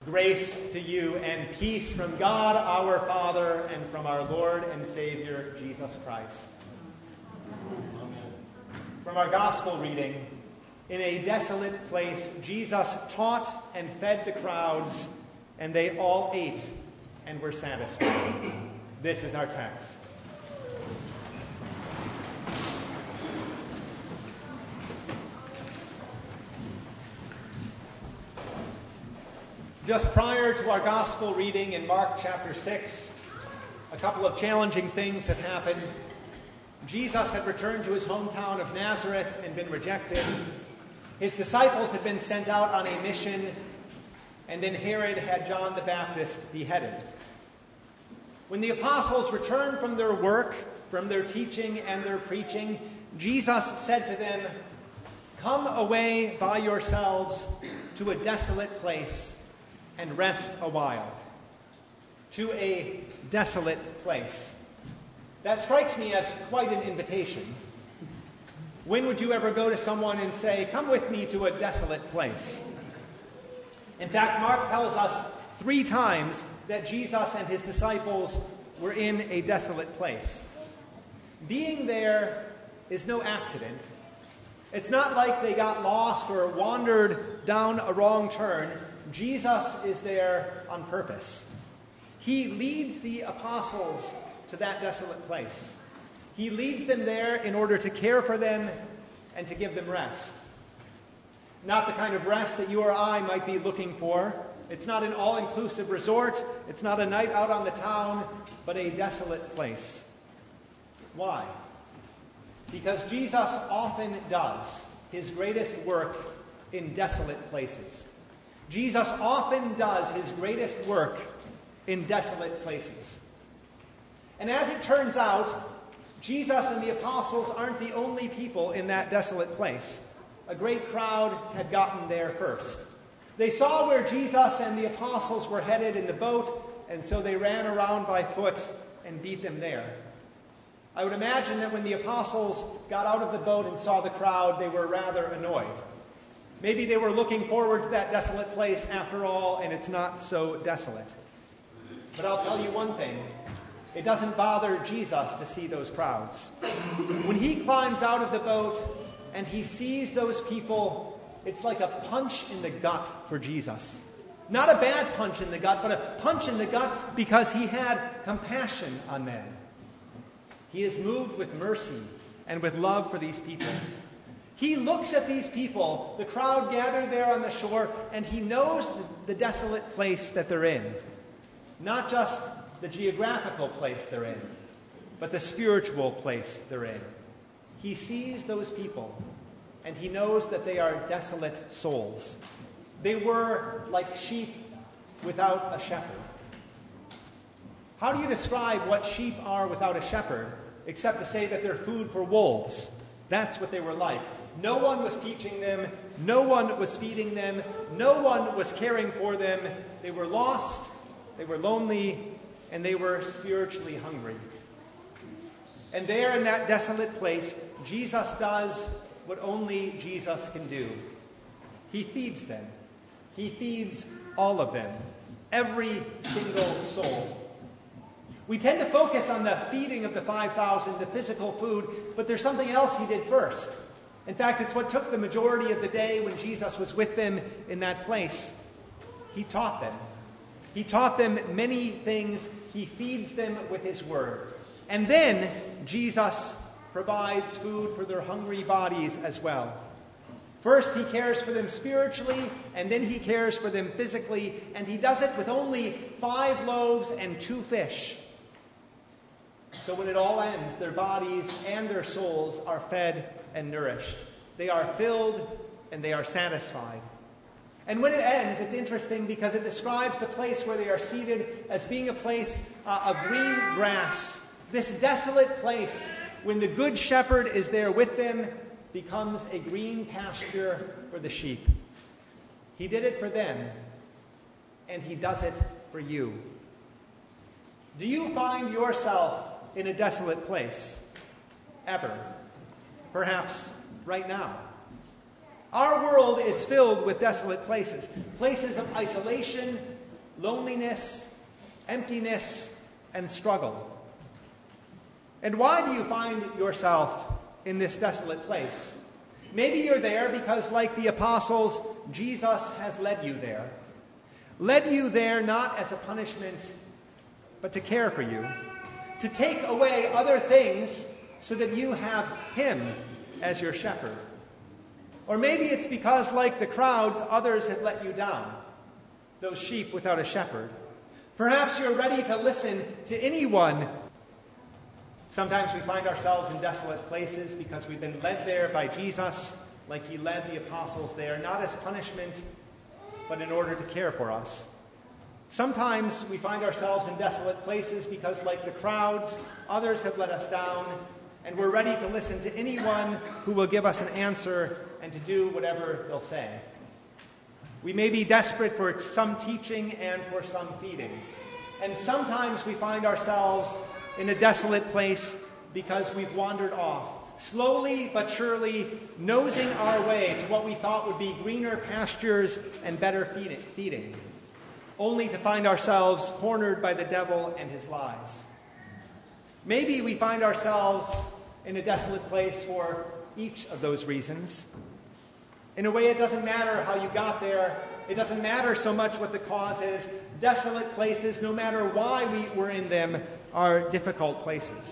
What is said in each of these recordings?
Grace to you and peace from God our Father and from our Lord and Savior, Jesus Christ. Amen. From our gospel reading, in a desolate place, Jesus taught and fed the crowds, and they all ate and were satisfied. This is our text. Just prior to our gospel reading in Mark chapter 6, a couple of challenging things had happened. Jesus had returned to his hometown of Nazareth and been rejected. His disciples had been sent out on a mission, and then Herod had John the Baptist beheaded. When the apostles returned from their work, from their teaching and their preaching, Jesus said to them, "Come away by yourselves to a desolate place and rest a while." To a desolate place. That strikes me as quite an invitation. When would you ever go to someone and say, "Come with me to a desolate place"? In fact, Mark tells us 3 times that Jesus and his disciples were in a desolate place. Being there is no accident. It's not like they got lost or wandered down a wrong turn. Jesus is there on purpose. He leads the apostles to that desolate place. He leads them there in order to care for them and to give them rest. Not the kind of rest that you or I might be looking for. It's not an all-inclusive resort. It's not a night out on the town, but a desolate place. Why? Because Jesus often does his greatest work in desolate places. Jesus often does his greatest work in desolate places. And as it turns out, Jesus and the apostles aren't the only people in that desolate place. A great crowd had gotten there first. They saw where Jesus and the apostles were headed in the boat, and so they ran around by foot and beat them there. I would imagine that when the apostles got out of the boat and saw the crowd, they were rather annoyed. Maybe they were looking forward to that desolate place after all, and it's not so desolate. But I'll tell you one thing. It doesn't bother Jesus to see those crowds. When he climbs out of the boat and he sees those people, it's like a punch in the gut for Jesus. Not a bad punch in the gut, but a punch in the gut because he had compassion on them. He is moved with mercy and with love for these people. He looks at these people, the crowd gathered there on the shore, and he knows the desolate place that they're in. Not just the geographical place they're in, but the spiritual place they're in. He sees those people, and he knows that they are desolate souls. They were like sheep without a shepherd. How do you describe what sheep are without a shepherd, except to say that they're food for wolves? That's what they were like. No one was teaching them. No one was feeding them. No one was caring for them. They were lost. They were lonely. And they were spiritually hungry. And there in that desolate place, Jesus does what only Jesus can do. He feeds them. He feeds all of them. Every single soul. We tend to focus on the feeding of the 5,000, the physical food, but there's something else he did first. In fact, it's what took the majority of the day when Jesus was with them in that place. He taught them. He taught them many things. He feeds them with his word. And then Jesus provides food for their hungry bodies as well. First, he cares for them spiritually, and then he cares for them physically, and he does it with only 5 loaves and 2 fish. So when it all ends, their bodies and their souls are fed and nourished. They are filled and they are satisfied. And when it ends, it's interesting because it describes the place where they are seated as being a place of green grass. This desolate place, when the good shepherd is there with them, becomes a green pasture for the sheep. He did it for them, and he does it for you. Do you find yourself in a desolate place? Ever? Perhaps right now. Our world is filled with desolate places. Places of isolation, loneliness, emptiness, and struggle. And why do you find yourself in this desolate place? Maybe you're there because, like the apostles, Jesus has led you there. Led you there not as a punishment, but to care for you, to take away other things so that you have him as your shepherd. Or maybe it's because, like the crowds, others have let you down, those sheep without a shepherd. Perhaps you're ready to listen to anyone. Sometimes we find ourselves in desolate places because we've been led there by Jesus, like he led the apostles there, not as punishment, but in order to care for us. Sometimes we find ourselves in desolate places because, like the crowds, others have let us down, and we're ready to listen to anyone who will give us an answer and to do whatever they'll say. We may be desperate for some teaching and for some feeding. And sometimes we find ourselves in a desolate place because we've wandered off, slowly but surely nosing our way to what we thought would be greener pastures and better feeding, only to find ourselves cornered by the devil and his lies. Maybe we find ourselves in a desolate place for each of those reasons. In a way, it doesn't matter how you got there. It doesn't matter so much what the cause is. Desolate places, no matter why we were in them, are difficult places.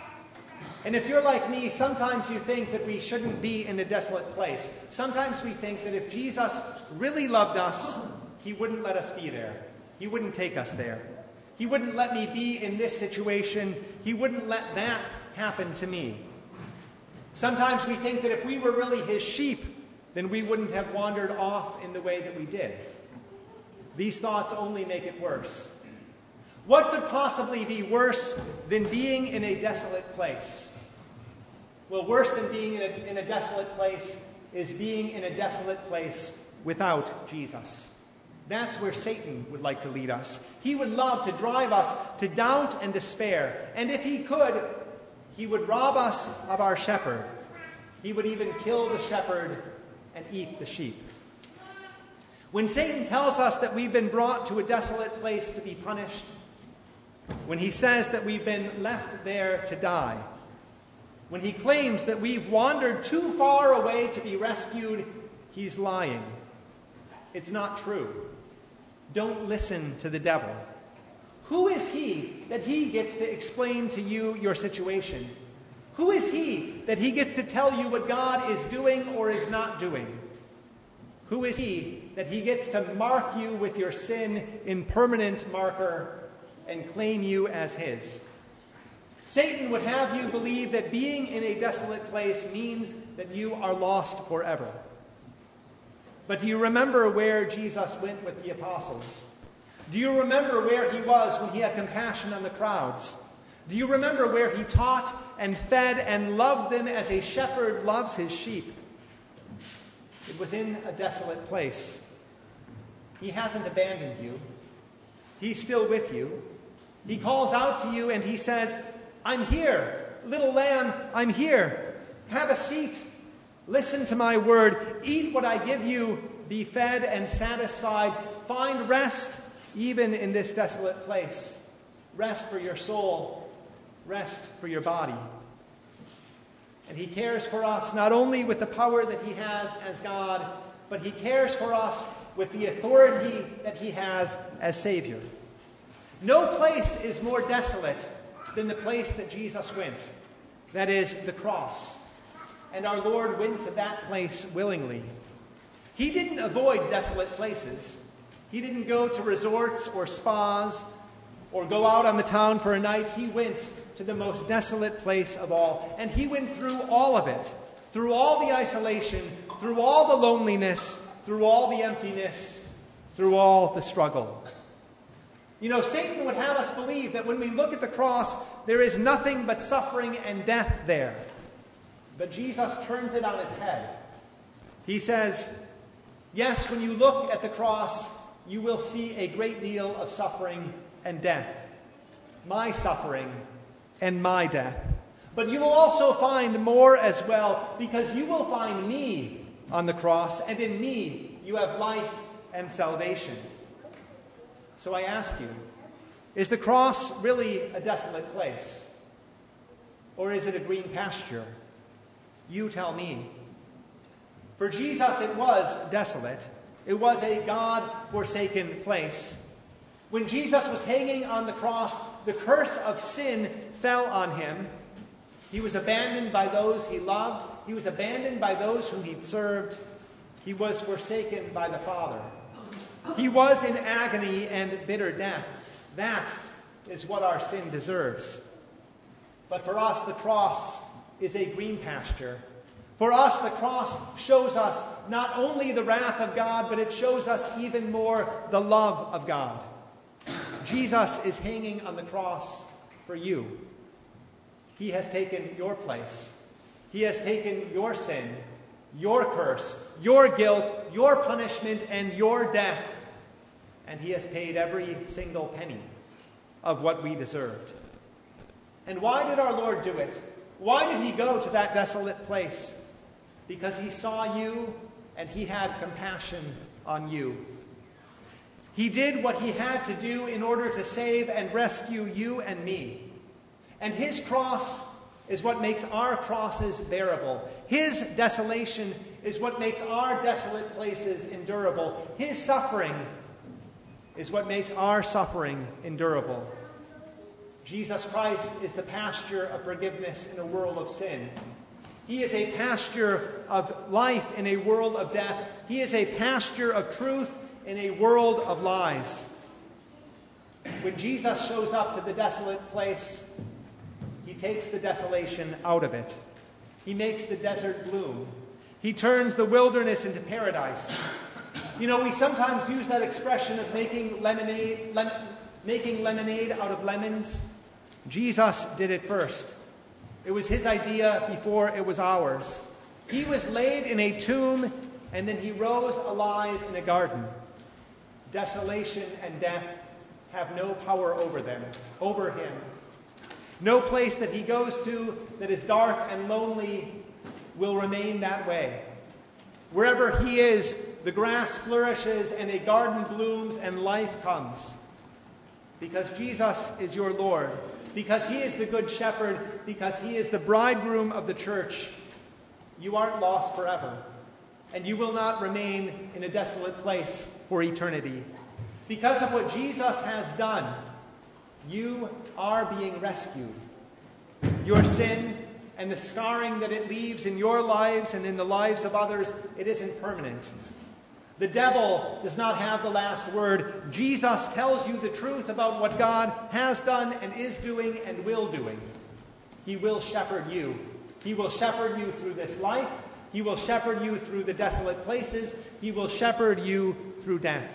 And if you're like me, sometimes you think that we shouldn't be in a desolate place. Sometimes we think that if Jesus really loved us, he wouldn't let us be there. He wouldn't take us there. He wouldn't let me be in this situation. He wouldn't let that happen to me. Sometimes we think that if we were really his sheep, then we wouldn't have wandered off in the way that we did. These thoughts only make it worse. What could possibly be worse than being in a desolate place? Well, worse than being in a desolate place is being in a desolate place without Jesus. That's where Satan would like to lead us. He would love to drive us to doubt and despair. And if he could, he would rob us of our shepherd. He would even kill the shepherd and eat the sheep. When Satan tells us that we've been brought to a desolate place to be punished, when he says that we've been left there to die, when he claims that we've wandered too far away to be rescued, he's lying. It's not true. Don't listen to the devil. Who is he that he gets to explain to you your situation? Who is he that he gets to tell you what God is doing or is not doing? Who is he that he gets to mark you with your sin in permanent marker and claim you as his? Satan would have you believe that being in a desolate place means that you are lost forever. But do you remember where Jesus went with the apostles? Do you remember where he was when he had compassion on the crowds? Do you remember where he taught and fed and loved them as a shepherd loves his sheep? It was in a desolate place. He hasn't abandoned you. He's still with you. He calls out to you and he says, I'm here. Little lamb, I'm here. Have a seat. Listen to my word. Eat what I give you. Be fed and satisfied. Find rest even in this desolate place. Rest for your soul. Rest for your body. And he cares for us not only with the power that he has as God, but he cares for us with the authority that he has as Savior. No place is more desolate than the place that Jesus went. That is the cross. And our Lord went to that place willingly. He didn't avoid desolate places. He didn't go to resorts or spas or go out on the town for a night. He went to the most desolate place of all. And he went through all of it, through all the isolation, through all the loneliness, through all the emptiness, through all the struggle. You know, Satan would have us believe that when we look at the cross, there is nothing but suffering and death there. But Jesus turns it on its head. He says, yes, when you look at the cross, you will see a great deal of suffering and death. My suffering and my death. But you will also find more as well, because you will find me on the cross, and in me you have life and salvation. So So I ask you, is the cross really a desolate place? Or is it a green pasture? You tell me. For Jesus, it was desolate. It was a God-forsaken place. When Jesus was hanging on the cross, the curse of sin fell on him. He was abandoned by those he loved. He was abandoned by those whom he served. He was forsaken by the Father. He was in agony and bitter death. That is what our sin deserves. But for us, the cross is a green pasture. For us, the cross shows us not only the wrath of God, but it shows us even more the love of God. Jesus is hanging on the cross for you. He has taken your place. He has taken your sin, your curse, your guilt, your punishment, and your death. And he has paid every single penny of what we deserved. And why did our Lord do it? Why did he go to that desolate place? Because he saw you and he had compassion on you. He did what he had to do in order to save and rescue you and me. And his cross is what makes our crosses bearable. His desolation is what makes our desolate places endurable. His suffering is what makes our suffering endurable. Jesus Christ is the pasture of forgiveness in a world of sin. He is a pasture of life in a world of death. He is a pasture of truth in a world of lies. When Jesus shows up to the desolate place, he takes the desolation out of it. He makes the desert bloom. He turns the wilderness into paradise. You know, we sometimes use that expression of making lemonade out of lemons. Jesus did it first. It was his idea before it was ours. He was laid in a tomb, and then he rose alive in a garden. Desolation and death have no power over him. No place that he goes to that is dark and lonely will remain that way. Wherever he is, the grass flourishes and a garden blooms and life comes. Because Jesus is your Lord, because he is the good shepherd, because he is the bridegroom of the church, you aren't lost forever. And you will not remain in a desolate place for eternity. Because of what Jesus has done, you are being rescued. Your sin and the scarring that it leaves in your lives and in the lives of others, it isn't permanent. The devil does not have the last word. Jesus tells you the truth about what God has done and is doing and will doing. He will shepherd you. He will shepherd you through this life. He will shepherd you through the desolate places. He will shepherd you through death.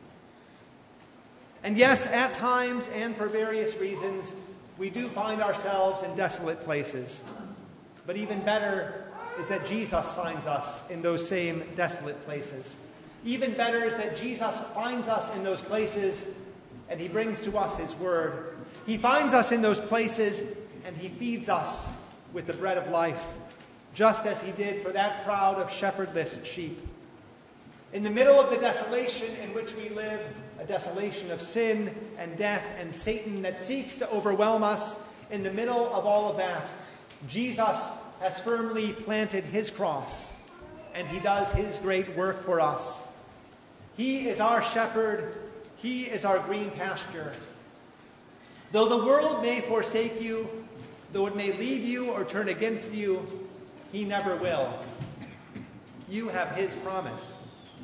And yes, at times and for various reasons, we do find ourselves in desolate places. But even better is that Jesus finds us in those same desolate places. Even better is that Jesus finds us in those places and he brings to us his word. He finds us in those places and he feeds us with the bread of life, just as he did for that crowd of shepherdless sheep. In the middle of the desolation in which we live, a desolation of sin and death and Satan that seeks to overwhelm us, in the middle of all of that, Jesus has firmly planted his cross, and he does his great work for us. He is our shepherd. He is our green pasture. Though the world may forsake you, though it may leave you or turn against you, he never will. You have his promise.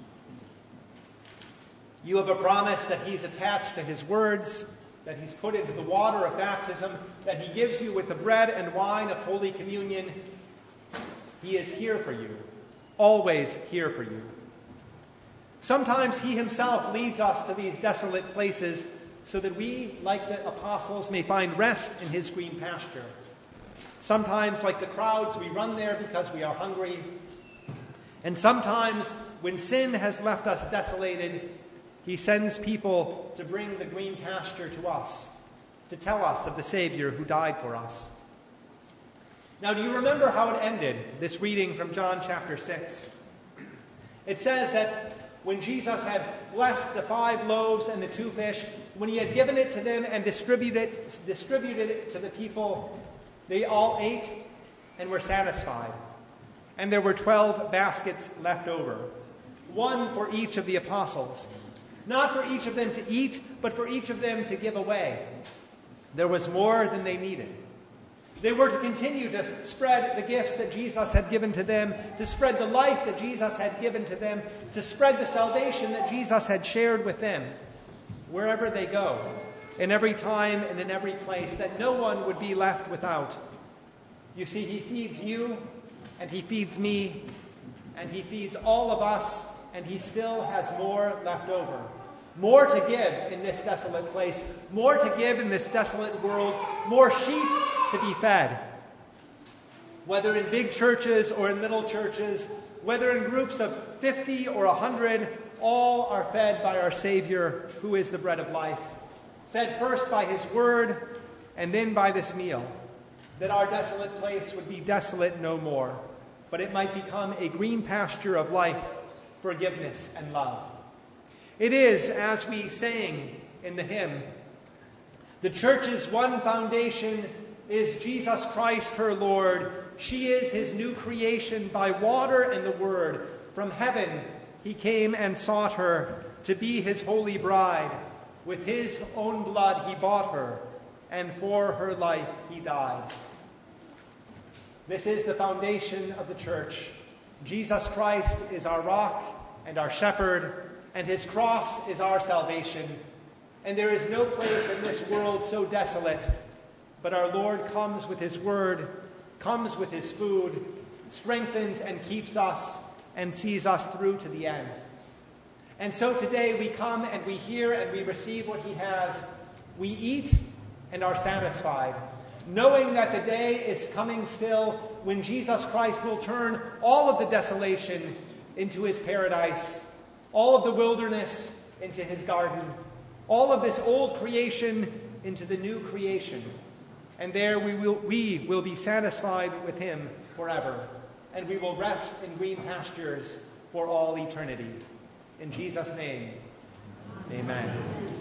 You have a promise that he's attached to his words, that he's put into the water of baptism, that he gives you with the bread and wine of Holy Communion. He is here for you, always here for you. Sometimes he himself leads us to these desolate places so that we, like the apostles, may find rest in his green pasture. Sometimes, like the crowds, we run there because we are hungry. And sometimes, when sin has left us desolated, he sends people to bring the green pasture to us, to tell us of the Savior who died for us. Now, do you remember how it ended, this reading from John chapter 6? It says that when Jesus had blessed the 5 loaves and the 2 fish, when he had given it to them and distributed it to the people, they all ate and were satisfied. And there were 12 baskets left over, 1 for each of the apostles. Not for each of them to eat, but for each of them to give away. There was more than they needed. They were to continue to spread the gifts that Jesus had given to them, to spread the life that Jesus had given to them, to spread the salvation that Jesus had shared with them, wherever they go, in every time and in every place, that no one would be left without. You see, he feeds you, and he feeds me, and he feeds all of us, and he still has more left over. More to give in this desolate place, more to give in this desolate world, more sheep to be fed. Whether in big churches or in little churches, whether in groups of 50 or 100, all are fed by our Savior, who is the bread of life. Fed first by his word, and then by this meal, that our desolate place would be desolate no more, but it might become a green pasture of life, forgiveness, and love. It is, as we sang in the hymn, the church's one foundation is Jesus Christ, her Lord. She is his new creation by water and the word. From heaven he came and sought her to be his holy bride. With his own blood he bought her, and for her life he died. This is the foundation of the church. Jesus Christ is our rock and our shepherd, and his cross is our salvation. And there is no place in this world so desolate, but our Lord comes with his word, comes with his food, strengthens and keeps us, and sees us through to the end. And so today we come and we hear and we receive what he has. We eat and are satisfied, knowing that the day is coming still when Jesus Christ will turn all of the desolation into his paradise, all of the wilderness into his garden, all of this old creation into the new creation. And there we will be satisfied with him forever, and we will rest in green pastures for all eternity. In Jesus' name, amen.